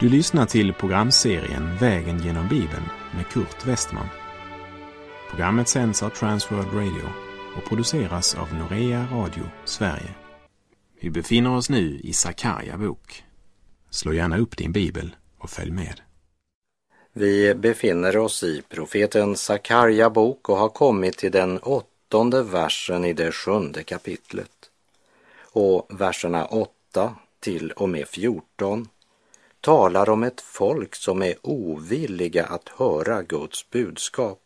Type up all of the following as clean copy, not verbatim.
Du lyssnar till programserien Vägen genom Bibeln med Kurt Westman. Programmet sänds av Transworld Radio och produceras av Norea Radio Sverige. Vi befinner oss nu i Sakarja bok. Slå gärna upp din bibel och följ med. Vi befinner oss i profeten Sakarja bok och har kommit till den 8:e versen i det 7:e kapitlet. Och verserna 8 till och med 14 talar om ett folk som är ovilliga att höra Guds budskap.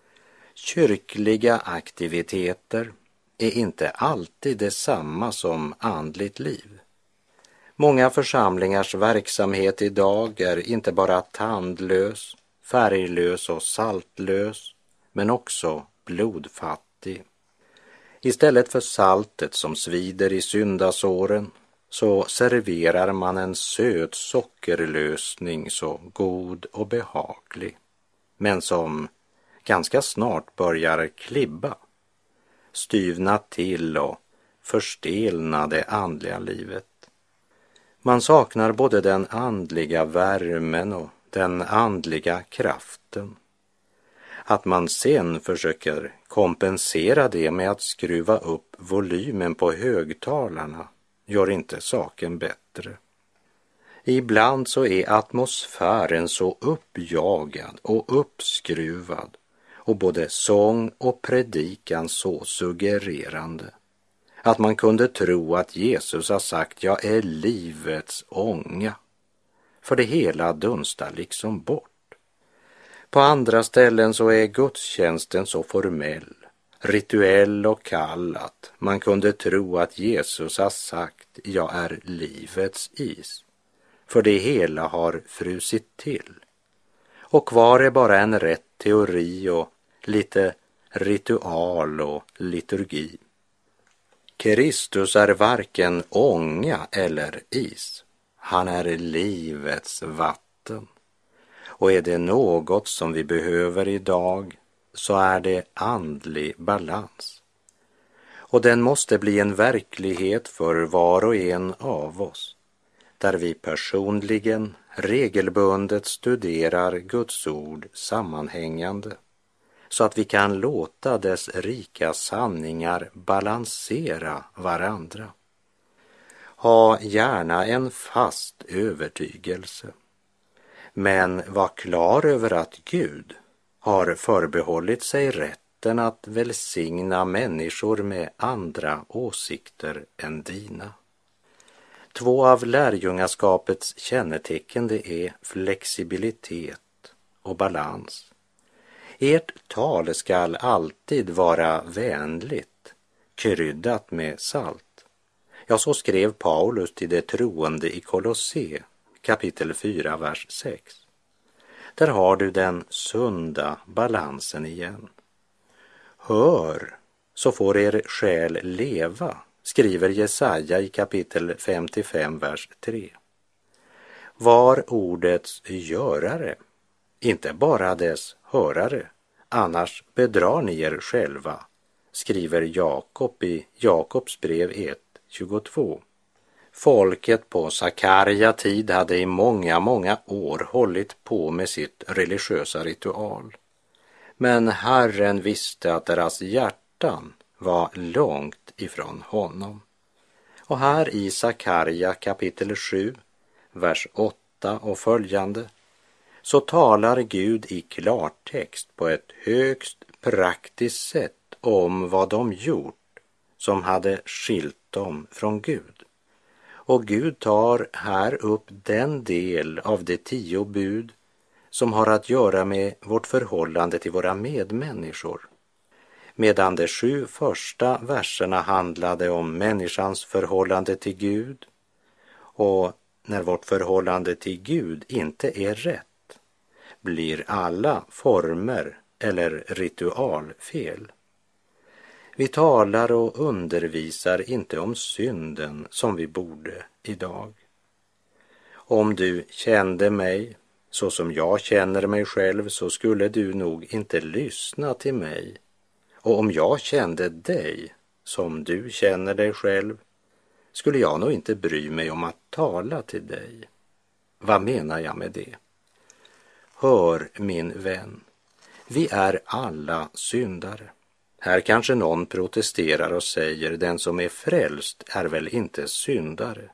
Kyrkliga aktiviteter är inte alltid detsamma som andligt liv. Många församlingars verksamhet idag är inte bara tandlös, färglös och saltlös, men också blodfattig. Istället för saltet som svider i syndasåren så serverar man en söt sockerlösning så god och behaglig, men som ganska snart börjar klibba, styvna till och förstelna det andliga livet. Man saknar både den andliga värmen och den andliga kraften. Att man sen försöker kompensera det med att skruva upp volymen på högtalarna gör inte saken bättre. Ibland så är atmosfären så uppjagad och uppskruvad och både sång och predikan så suggererande att man kunde tro att Jesus har sagt jag är livets ånga. För det hela dunstar liksom bort. På andra ställen så är gudstjänsten så formell, rituell och kall att man kunde tro att Jesus har sagt jag är livets is. För det hela har frusit till. Och kvar är bara en rätt teori och lite ritual och liturgi. Kristus är varken ånga eller is. Han är livets vatten. Och är det något som vi behöver idag så är det andlig balans. Och den måste bli en verklighet för var och en av oss, där vi personligen regelbundet studerar Guds ord sammanhängande, så att vi kan låta dess rika sanningar balansera varandra. Ha gärna en fast övertygelse, men var klar över att Gud har förbehållit sig rätten att välsigna människor med andra åsikter än dina. 2 av lärjungaskapets kännetecken det är flexibilitet och balans. Ert tal skall alltid vara vänligt, kryddat med salt. Ja, så skrev Paulus till de troende i Kolosse, kapitel 4, vers 6. Där har du den sunda balansen igen. Hör, så får er själ leva, skriver Jesaja i kapitel 55, vers 3. Var ordets görare, inte bara dess hörare, annars bedrar ni er själva, skriver Jakob i Jakobs brev 1:22. Folket på Sakarja tid hade i många år hållit på med sitt religiösa ritual. Men Herren visste att deras hjärtan var långt ifrån honom. Och här i Sakarja kapitel 7, vers 8 och följande, så talar Gud i klartext på ett högst praktiskt sätt om vad de gjort som hade skilt dem från Gud. Och Gud tar här upp den del av de 10 bud som har att göra med vårt förhållande till våra medmänniskor. Medan de 7 första verserna handlade om människans förhållande till Gud, och när vårt förhållande till Gud inte är rätt blir alla former eller ritual fel. Vi talar och undervisar inte om synden som vi borde idag. Om du kände mig så som jag känner mig själv så skulle du nog inte lyssna till mig. Och om jag kände dig som du känner dig själv skulle jag nog inte bry mig om att tala till dig. Vad menar jag med det? Hör, min vän, vi är alla syndare. Här kanske någon protesterar och säger, den som är frälst är väl inte syndare?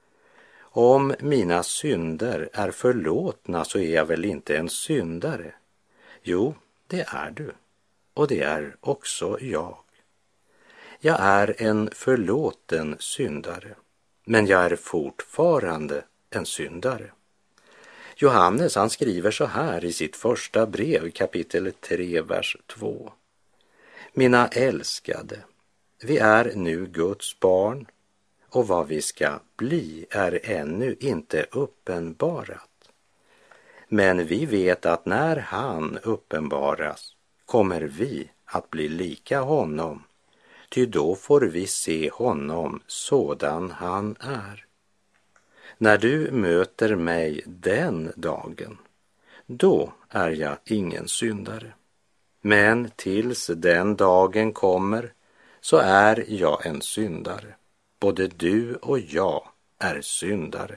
Om mina synder är förlåtna så är jag väl inte en syndare? Jo, det är du. Och det är också jag. Jag är en förlåten syndare, men jag är fortfarande en syndare. Johannes, han skriver så här i sitt första brev, kapitel 3, vers 2. Mina älskade, vi är nu Guds barn, och vad vi ska bli är ännu inte uppenbarat. Men vi vet att när han uppenbaras kommer vi att bli lika honom, ty då får vi se honom sådan han är. När du möter mig den dagen, då är jag ingen syndare. Men tills den dagen kommer så är jag en syndare. Både du och jag är syndare.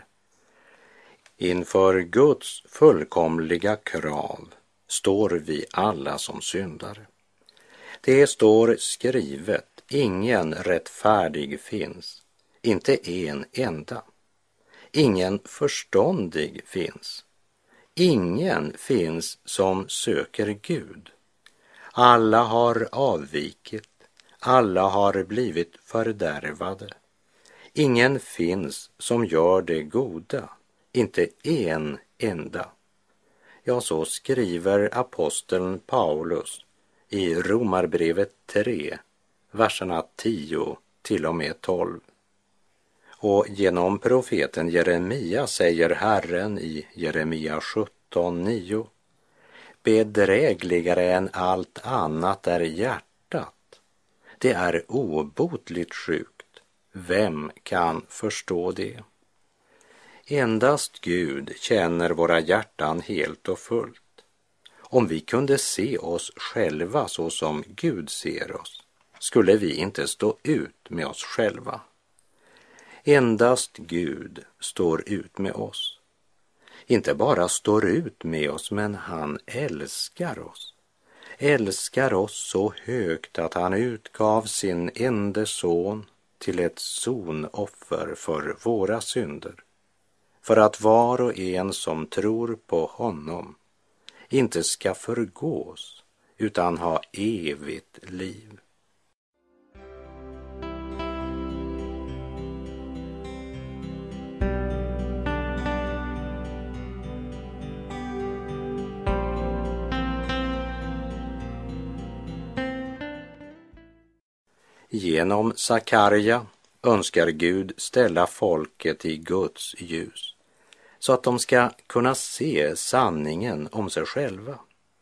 Inför Guds fullkomliga krav står vi alla som syndare. Det står skrivet, ingen rättfärdig finns, inte en enda. Ingen förståndig finns. Ingen finns som söker Gud. Alla har avvikit, alla har blivit fördärvade. Ingen finns som gör det goda, inte en enda. Ja, så skriver aposteln Paulus i Romarbrevet 3, verserna 10 till och med 12. Och genom profeten Jeremia säger Herren i Jeremia 17:9: bedrägligare än allt annat är hjärtat. Det är obotligt sjukt. Vem kan förstå det? Endast Gud känner våra hjärtan helt och fullt. Om vi kunde se oss själva så som Gud ser oss, skulle vi inte stå ut med oss själva. Endast Gud står ut med oss. Inte bara står ut med oss, men han älskar oss. Älskar oss så högt att han utgav sin ende son till ett sonoffer för våra synder. För att var och en som tror på honom inte ska förgås utan ha evigt liv. Genom Sakarja önskar Gud ställa folket i Guds ljus så att de ska kunna se sanningen om sig själva.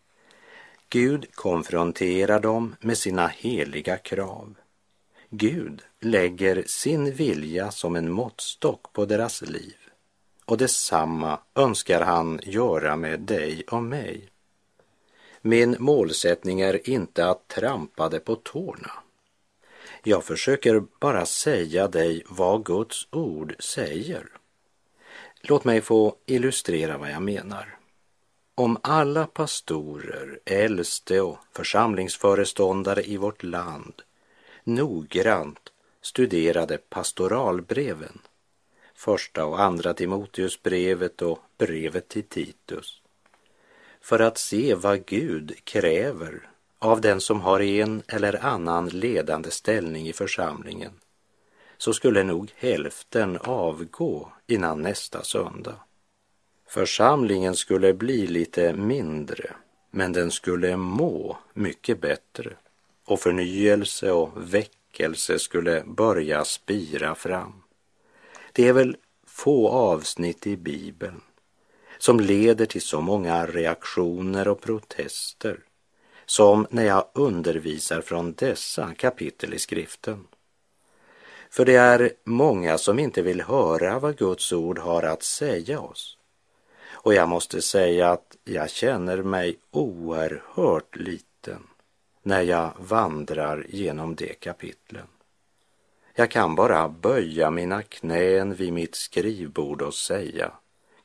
Gud konfronterar dem med sina heliga krav. Gud lägger sin vilja som en måttstock på deras liv, och detsamma önskar han göra med dig och mig. Min målsättning är inte att trampa det på tårna. Jag försöker bara säga dig vad Guds ord säger. Låt mig få illustrera vad jag menar. Om alla pastorer, äldste och församlingsföreståndare i vårt land noggrant studerade pastoralbreven, första och andra Timoteusbrevet och brevet till Titus, för att se vad Gud kräver av den som har en eller annan ledande ställning i församlingen, så skulle nog hälften avgå innan nästa söndag. Församlingen skulle bli lite mindre, men den skulle må mycket bättre, och förnyelse och väckelse skulle börja spira fram. Det är väl få avsnitt i Bibeln som leder till så många reaktioner och protester som när jag undervisar från dessa kapitel i skriften. För det är många som inte vill höra vad Guds ord har att säga oss. Och jag måste säga att jag känner mig oerhört liten när jag vandrar genom de kapitlen. Jag kan bara böja mina knän vid mitt skrivbord och säga: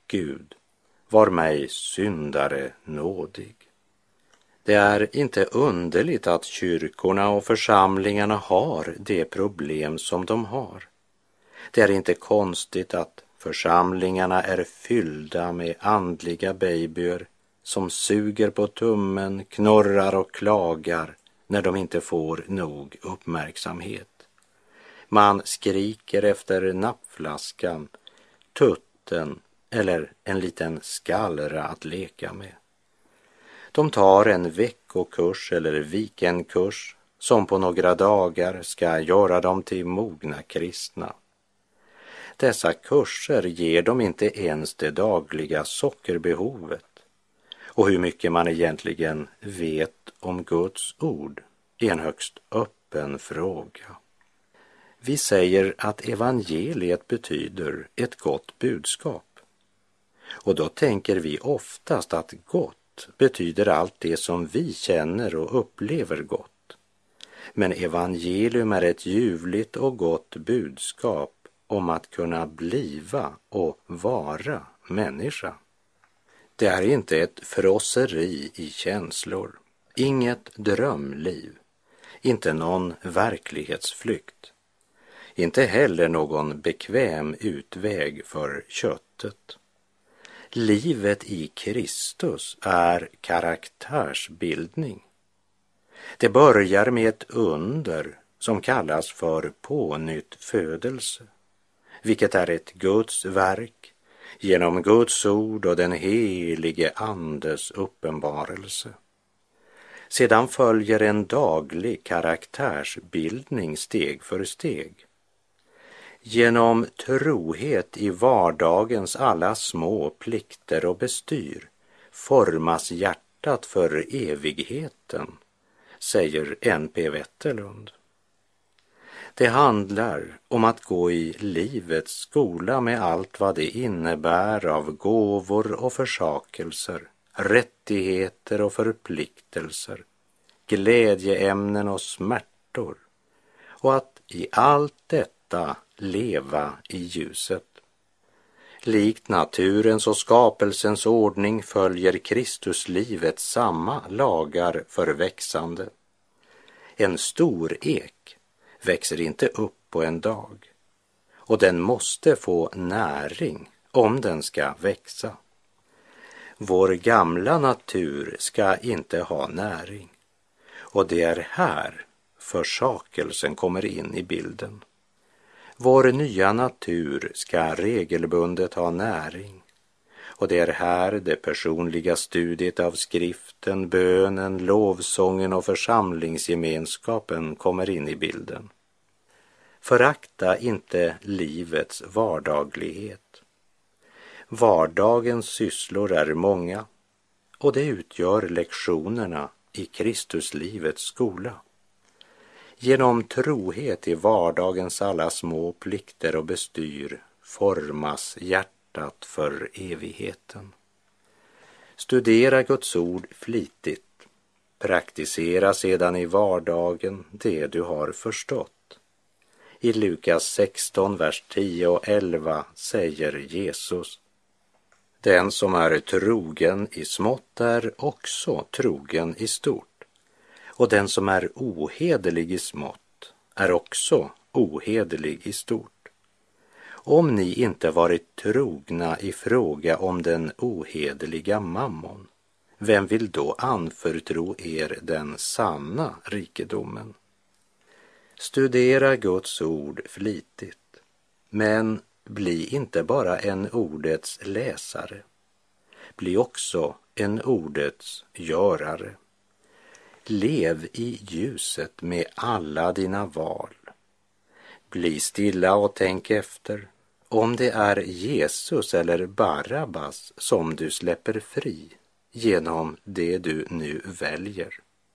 Gud, var mig syndare nådig. Det är inte underligt att kyrkorna och församlingarna har det problem som de har. Det är inte konstigt att församlingarna är fyllda med andliga babyer som suger på tummen, knorrar och klagar när de inte får nog uppmärksamhet. Man skriker efter nappflaskan, tutten eller en liten skallra att leka med. De tar en veckokurs eller weekendkurs som på några dagar ska göra dem till mogna kristna. Dessa kurser ger dem inte ens det dagliga sockerbehovet. Och hur mycket man egentligen vet om Guds ord är en högst öppen fråga. Vi säger att evangeliet betyder ett gott budskap. Och då tänker vi oftast att gott betyder allt det som vi känner och upplever gott. Men evangelium är ett ljuvligt och gott budskap om att kunna bliva och vara människa. Det är inte ett frosseri i känslor, inget drömliv, inte någon verklighetsflykt, inte heller någon bekväm utväg för köttet. Livet i Kristus är karaktärsbildning. Det börjar med ett under som kallas för pånyttfödelse, vilket är ett Guds verk genom Guds ord och den helige Andes uppenbarelse. Sedan följer en daglig karaktärsbildning steg för steg. Genom trohet i vardagens alla små plikter och bestyr formas hjärtat för evigheten, säger N.P. Wetterlund. Det handlar om att gå i livets skola med allt vad det innebär av gåvor och försakelser, rättigheter och förpliktelser, glädjeämnen och smärtor, och att i allt detta leva i ljuset. Likt naturens och skapelsens ordning följer Kristuslivet samma lagar för växande. En stor ek växer inte upp på en dag, och den måste få näring om den ska växa. Vår gamla natur ska inte ha näring, och det är här försakelsen kommer in i bilden. Vår nya natur ska regelbundet ha näring, och det är här det personliga studiet av skriften, bönen, lovsången och församlingsgemenskapen kommer in i bilden. Förakta inte livets vardaglighet. Vardagens sysslor är många, och det utgör lektionerna i Kristuslivets skola. Genom trohet i vardagens alla små plikter och bestyr formas hjärtat för evigheten. Studera Guds ord flitigt. Praktisera sedan i vardagen det du har förstått. I Lukas 16, vers 10 och 11 säger Jesus: Den som är trogen i smått är också trogen i stort. Och den som är ohederlig i smått är också ohederlig i stort. Om ni inte varit trogna i fråga om den ohederliga mammon, vem vill då anförtro er den sanna rikedomen? Studera Guds ord flitigt, men bli inte bara en ordets läsare. Bli också en ordets görare. Lev i ljuset med alla dina val. Bli stilla och tänk efter om det är Jesus eller Barabbas som du släpper fri genom det du nu väljer.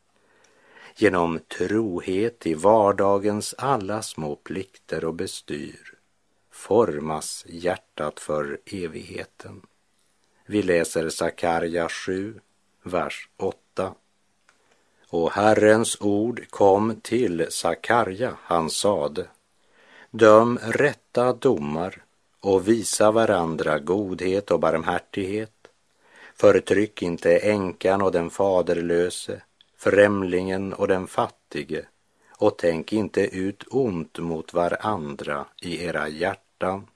Genom trohet i vardagens alla små plikter och bestyr formas hjärtat för evigheten. Vi läser Sakarja 7, vers 8. Och Herrens ord kom till Sakarja, han sade: Döm rätta domar och visa varandra godhet och barmhärtighet. Förtryck inte änkan och den faderlöse, främlingen och den fattige, och tänk inte ut ont mot varandra i era hjärtan.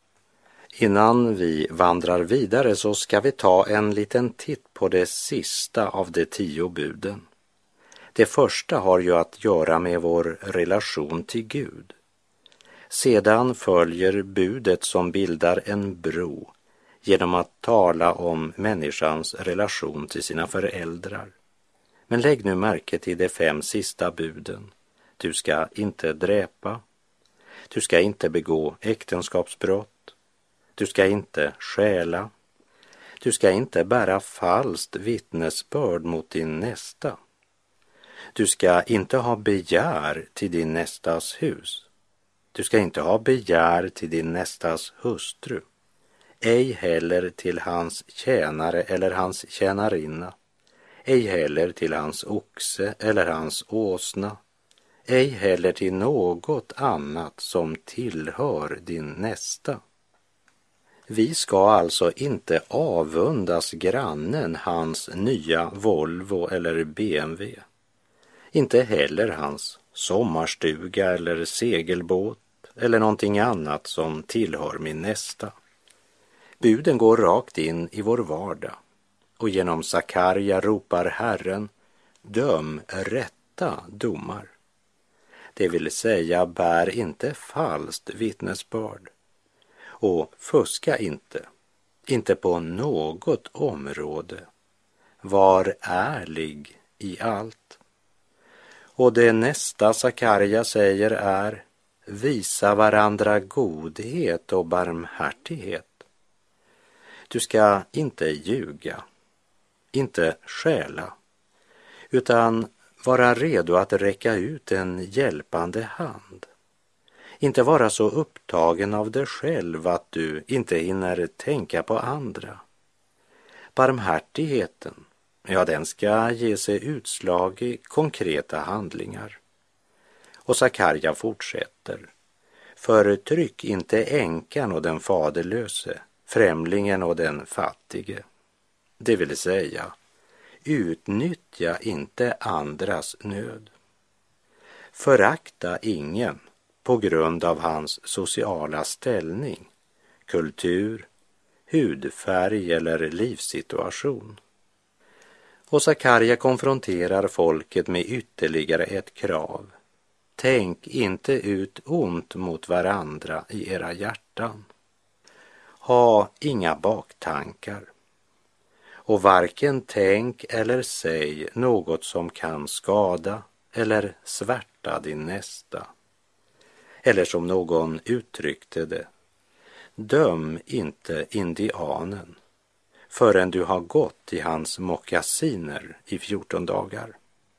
Innan vi vandrar vidare så ska vi ta en liten titt på det sista av de 10 buden. Det första har ju att göra med vår relation till Gud. Sedan följer budet som bildar en bro genom att tala om människans relation till sina föräldrar. Men lägg nu märke till de 5 sista buden. Du ska inte dräpa. Du ska inte begå äktenskapsbrott. Du ska inte stjäla. Du ska inte bära falskt vittnesbörd mot din nästa. Du ska inte ha begär till din nästas hus. Du ska inte ha begär till din nästas hustru. Ej heller till hans tjänare eller hans tjänarinna. Ej heller till hans oxe eller hans åsna. Ej heller till något annat som tillhör din nästa. Vi ska alltså inte avundas grannen hans nya Volvo eller BMW. Inte heller hans sommarstuga eller segelbåt eller någonting annat som tillhör min nästa. Buden går rakt in i vår vardag, och genom Sakarja ropar Herren: döm rätta domar. Det vill säga, bär inte falskt vittnesbörd, och fuska inte på något område. Var ärlig i allt. Och det nästa Sakarja säger är: visa varandra godhet och barmhärtighet. Du ska inte ljuga, inte stjäla, utan vara redo att räcka ut en hjälpande hand. Inte vara så upptagen av dig själv att du inte hinner tänka på andra. Barmhärtigheten, ja, den ska ge sig utslag i konkreta handlingar. Och Sakarja fortsätter: förtryck inte änkan och den faderlöse, främlingen och den fattige. Det vill säga, utnyttja inte andras nöd. Förakta ingen på grund av hans sociala ställning, kultur, hudfärg eller livssituation. Och Sakarja konfronterar folket med ytterligare ett krav: tänk inte ut ont mot varandra i era hjärtan. Ha inga baktankar, och varken tänk eller säg något som kan skada eller svärta din nästa. Eller som någon uttryckte det: döm inte indianen förrän du har gått i hans mockasiner i 14 dagar.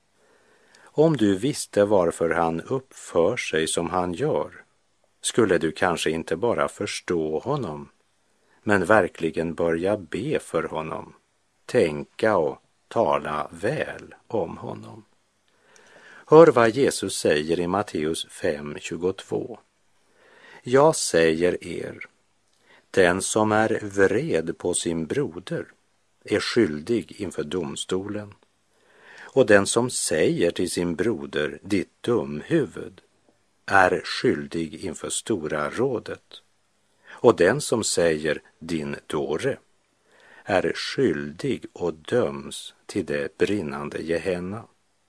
Om du visste varför han uppför sig som han gör, skulle du kanske inte bara förstå honom, men verkligen börja be för honom, tänka och tala väl om honom. Hör vad Jesus säger i Matteus 5:22. Jag säger er, den som är vred på sin broder är skyldig inför domstolen. Och den som säger till sin broder, ditt dumhuvud, är skyldig inför stora rådet. Och den som säger, din dåre, är skyldig och döms till det brinnande Gehenna.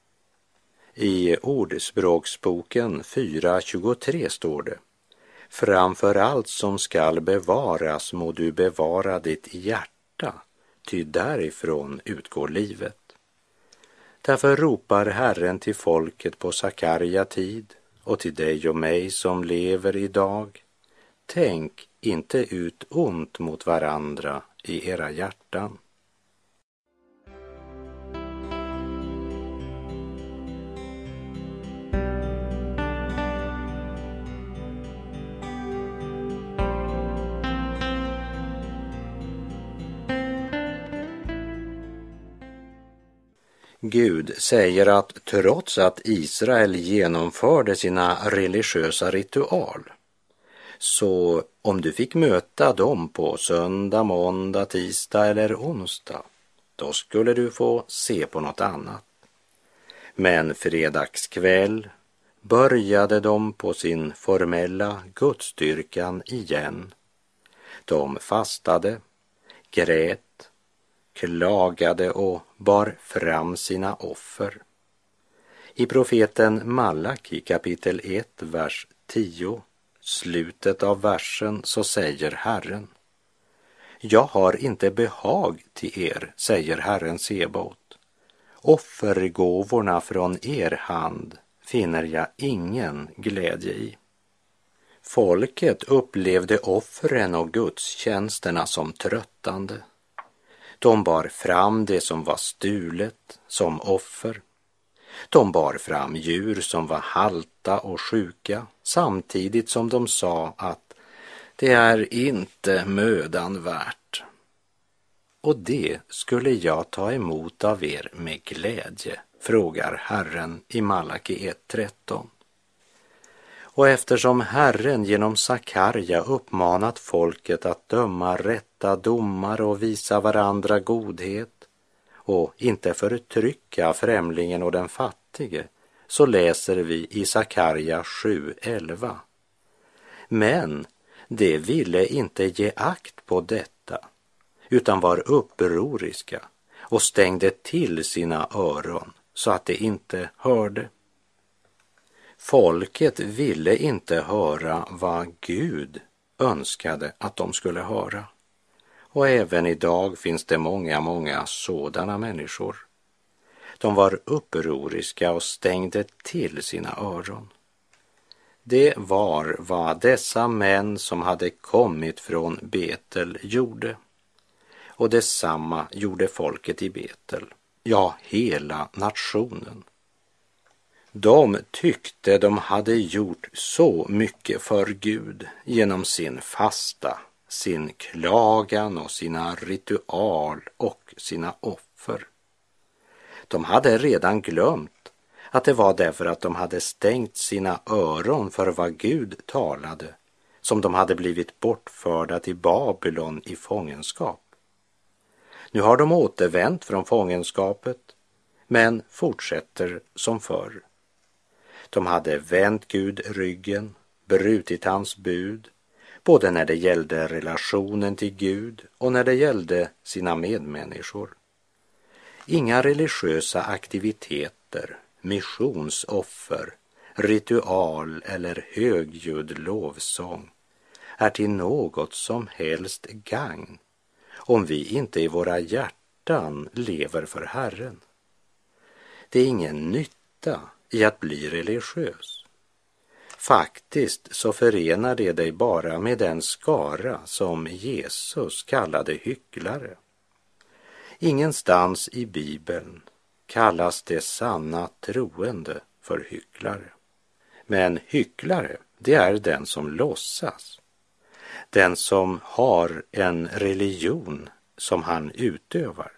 I Ordspråksboken 4:23 står det: framför allt som skall bevaras må du bevara ditt hjärta, ty därifrån utgår livet. Därför ropar Herren till folket på Sakarja tid och till dig och mig som lever idag: tänk inte ut ont mot varandra i era hjärtan. Gud säger att trots att Israel genomförde sina religiösa ritual så Om du fick möta dem på söndag, måndag, tisdag eller onsdag, då skulle du få se på något annat. Men fredagskväll började de på sin formella gudsdyrkan igen. De fastade, grät, klagade och bar fram sina offer. I profeten Malaki kapitel 1, vers 10, slutet av versen, så säger Herren: Jag har inte behag till er, säger Herren Sebaot. Offergåvorna från er hand finner jag ingen glädje i. Folket upplevde offren och gudstjänsterna som tröttande. De bar fram det som var stulet som offer. De bar fram djur som var halta och sjuka, samtidigt som de sa att det är inte mödan värt. Och det skulle jag ta emot av er med glädje, frågar Herren i Malaki 1:13. Och eftersom Herren genom Sakarja uppmanat folket att döma rätta domar och visa varandra godhet och inte förtrycka främlingen och den fattige, så läser vi i Sakarja 7:11. Men de ville inte ge akt på detta, utan var upproriska och stängde till sina öron så att de inte hörde. Folket ville inte höra vad Gud önskade att de skulle höra. Och även idag finns det många sådana människor. De var upproriska och stängde till sina öron. Det var vad dessa män som hade kommit från Betel gjorde. Och detsamma gjorde folket i Betel, ja, hela nationen. De tyckte de hade gjort så mycket för Gud genom sin fasta, sin klagan och sina ritual och sina offer. De hade redan glömt att det var därför att de hade stängt sina öron för vad Gud talade som de hade blivit bortförda till Babylon i fångenskap. Nu har de återvänt från fångenskapet, men fortsätter som förr. De hade vänt Gud ryggen, brutit hans bud, både när det gällde relationen till Gud och när det gällde sina medmänniskor. Inga religiösa aktiviteter, missionsoffer, ritual eller högljudd lovsång är till något som helst gagn om vi inte i våra hjärtan lever för Herren. Det är ingen nytta i att bli religiös. Faktiskt så förenar det dig bara med den skara som Jesus kallade hycklare. Ingenstans i Bibeln kallas det sanna troende för hycklare. Men hycklare, det är den som låtsas. Den som har en religion som han utövar.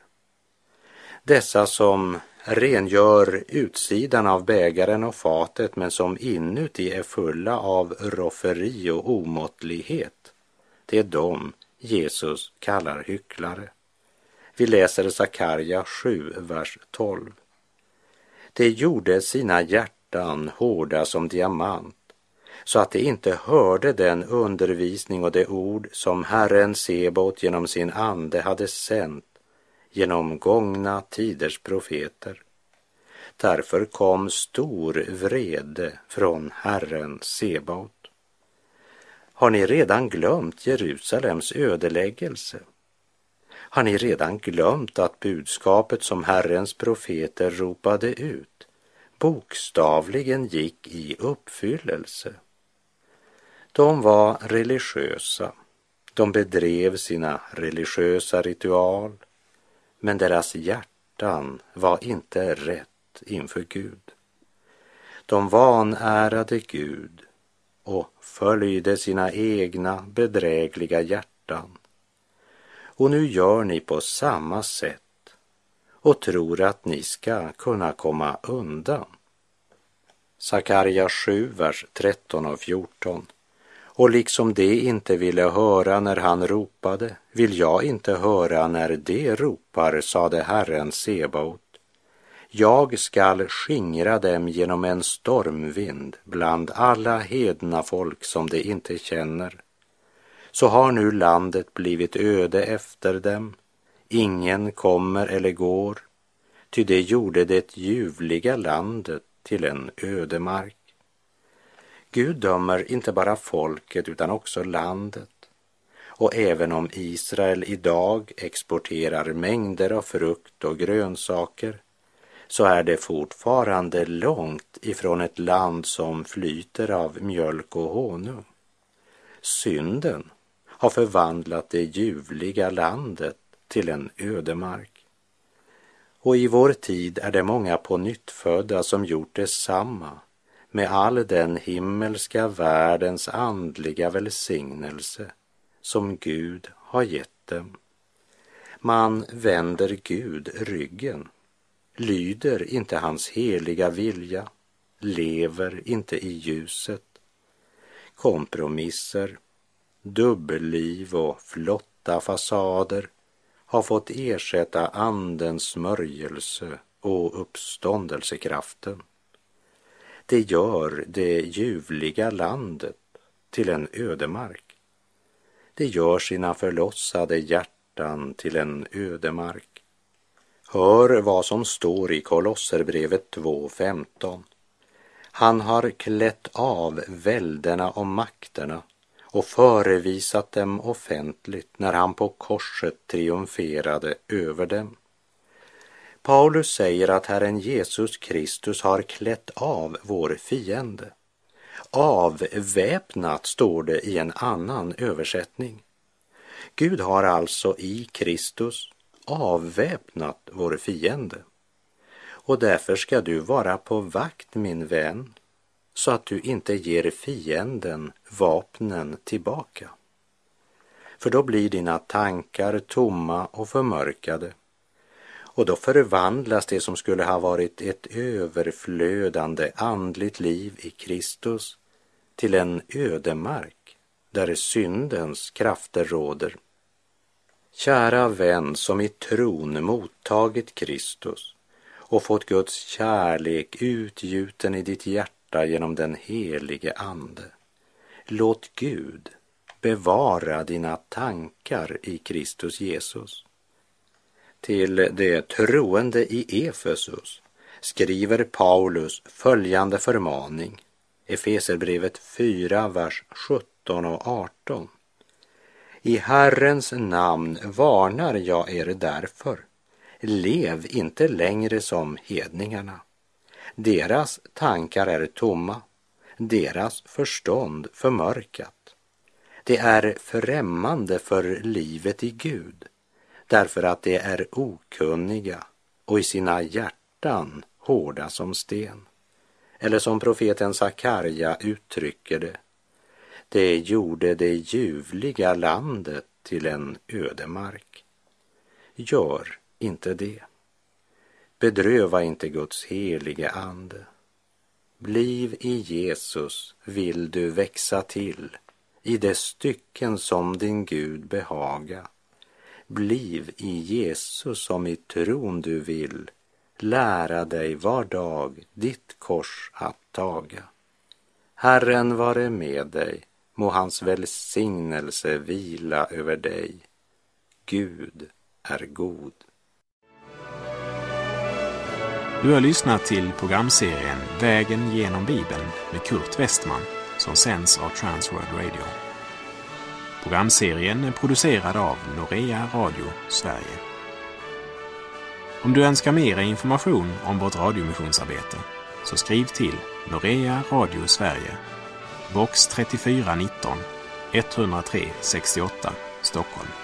Dessa som rengör utsidan av bägaren och fatet men som inuti är fulla av rofferi och omåttlighet. Det är dem Jesus kallar hycklare. Vi läser Sakarja 7, vers 12. De gjorde sina hjärtan hårda som diamant, så att de inte hörde den undervisning och det ord som Herren Sebaot genom sin ande hade sänt genom gångna tiders profeter. Därför kom stor vrede från Herren Sebaot. Har ni redan glömt Jerusalems ödeläggelse? Har ni redan glömt att budskapet som Herrens profeter ropade ut bokstavligen gick i uppfyllelse? De var religiösa, de bedrev sina religiösa ritual, men deras hjärtan var inte rätt inför Gud. De vanärade Gud och följde sina egna bedrägliga hjärtan. Och nu gör ni på samma sätt och tror att ni ska kunna komma undan. Sakarja 7, vers 13 och 14. Och liksom de inte ville höra när han ropade, vill jag inte höra när de ropar, sade Herren Sebaot. Jag skall skingra dem genom en stormvind bland alla hedna folk som de inte känner. Så har nu landet blivit öde efter dem. Ingen kommer eller går, ty det gjorde det ljuvliga landet till en ödemark. Gud dömer inte bara folket utan också landet. Och även om Israel idag exporterar mängder av frukt och grönsaker, så är det fortfarande långt ifrån ett land som flyter av mjölk och honung. Synden har förvandlat det ljuvliga landet till en ödemark. Och i vår tid är det många pånyttfödda som gjort detsamma med all den himmelska världens andliga välsignelse som Gud har gett dem. Man vänder Gud ryggen, lyder inte hans heliga vilja, lever inte i ljuset. Kompromisser, dubbelliv och flotta fasader har fått ersätta andens smörjelse och uppståndelsekraften. Det gör det ljuvliga landet till en ödemark. Det gör sina förlossade hjärtan till en ödemark. Hör vad som står i Kolosserbrevet 2:15. Han har klätt av välderna och makterna och förevisat dem offentligt när han på korset triumferade över dem. Paulus säger att Herren Jesus Kristus har klätt av vår fiende. Avväpnat står det i en annan översättning. Gud har alltså i Kristus avväpnat vår fiende. Och därför ska du vara på vakt, min vän, så att du inte ger fienden vapnen tillbaka. För då blir dina tankar tomma och förmörkade. Och då förvandlas det som skulle ha varit ett överflödande andligt liv i Kristus till en ödemark där syndens krafter råder. Kära vän som i tron mottagit Kristus och fått Guds kärlek utgjuten i ditt hjärta genom den helige Ande. Låt Gud bevara dina tankar i Kristus Jesus. Till det troende i Efesus skriver Paulus följande förmaning, Efeserbrevet 4, vers 17 och 18. I Herrens namn varnar jag er därför. Lev inte längre som hedningarna. Deras tankar är tomma, deras förstånd förmörkat. Det är främmande för livet i Gud, därför att de är okunniga och i sina hjärtan hårda som sten. Eller som profeten Sakarja uttrycker det, det gjorde det ljuvliga landet till en ödemark. Gör inte det. Bedröva inte Guds helige ande. Bliv i Jesus vill du växa till i de stycken som din Gud behaga. Bliv i Jesus som i tron du vill lära dig var dag ditt kors att taga. Herren vare med dig, må hans välsignelse vila över dig. Gud är god. Du har lyssnat till programserien Vägen genom Bibeln med Kurt Westman som sänds av Transworld Radio. Programserien är producerad av Norea Radio Sverige. Om du önskar mer information om vårt radiomissionsarbete så skriv till Norea Radio Sverige, box 3419 103 68 Stockholm.